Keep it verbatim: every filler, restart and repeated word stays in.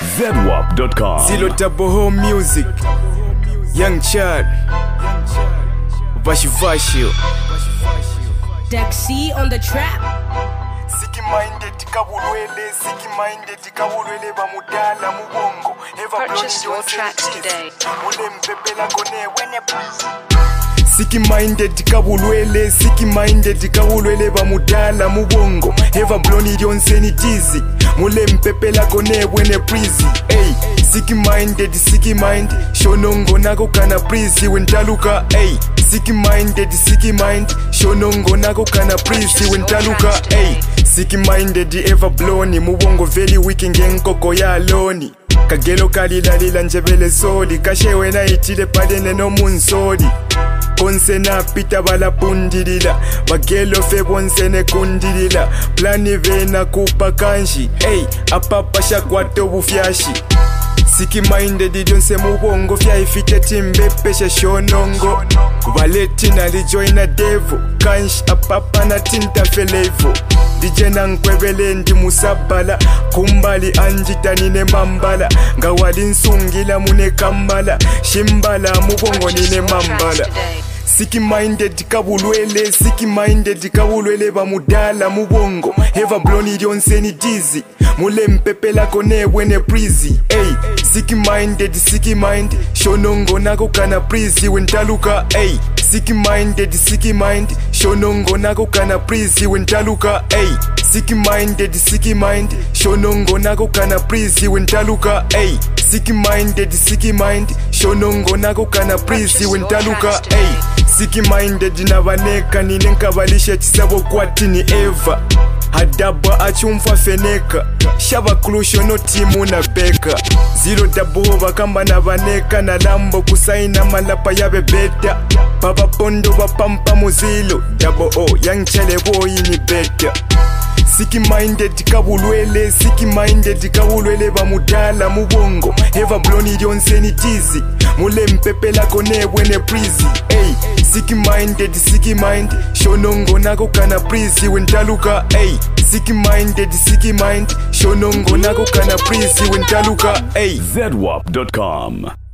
zedwap dot com. Zero double home music. Young Chad. Vashi Vashi. Dexy on the trap. Siki minded kabulwele, siki minded kabulwele bamudala mubongo. Purchase your tracks today. Siki minded kabulwele, siki minded kabulwele bamudala mubongo. Eva bloni yonseni tizi. Mule mpepela kone wene prizi. Hey, siki minded, siki mind. Shonongo nako kana prizi wentaluka. Hey, siki minded, siki mind. Shonongo nako kana prizi wentaluka. Hey, siki minded ever bloni. Mubongo very wiki ngenkoko ya loni. Kagelo kalila lila njebele soli. Kashewe na itile padene no munsoli. Konse na pita bala pundilila. Bagelo fe bonse ne kundilila. Plani ve na kupa kanshi. Hey, apapa shakwato bufyashi. Siki minded donse mubongo fya ifite timbe peshe shonongo. Valeti na lijoina devo. Kanshi apapa na tinta felevo. Dije na nkwevele ndi musabala. Kumbali anjita nine mambala. Ngawali nsungila mune kambala. Shimbala mubongo nine mambala. Siki minded kabulwele, siki minded kabulwele bamudala mubongo. Eva bloni yonseni dizi. Mule mpepela kone wene prizi. Hey, siki minded, siki mind. Shonongo nako kana prizi wentaluka. Hey, siki minded, siki mind. Shonongo nako kana prizi wentaluka. Hey, siki minded, siki mind. Shonongo nako kana prizi wentaluka. Hey, siki minded, siki mind. Shonongo nako kana prizi wentaluka. Hey, siki minded na vaneka nine nkabalisha chisabo kwati ni Eva. Hadaba achumfa feneka. Shaba klusho no timu na beka. Zero double bakamba na vaneka na lambo kusaina malapa yabe beta. Baba pondo bapampa muzilo. Double O young chale boy ni beta. Siki minded kabulwele, siki minded kabulwele bamudala mubongo. Eva bloni yonseni tizi. Mule mpepela kone wene prizi. Hey, siki minded, siki mind. Shonongo nako kana prizi wentaluka. Hey, siki minded, siki mind. Shonongo nako kana prizi wentaluka. Hey, zedwap dot com.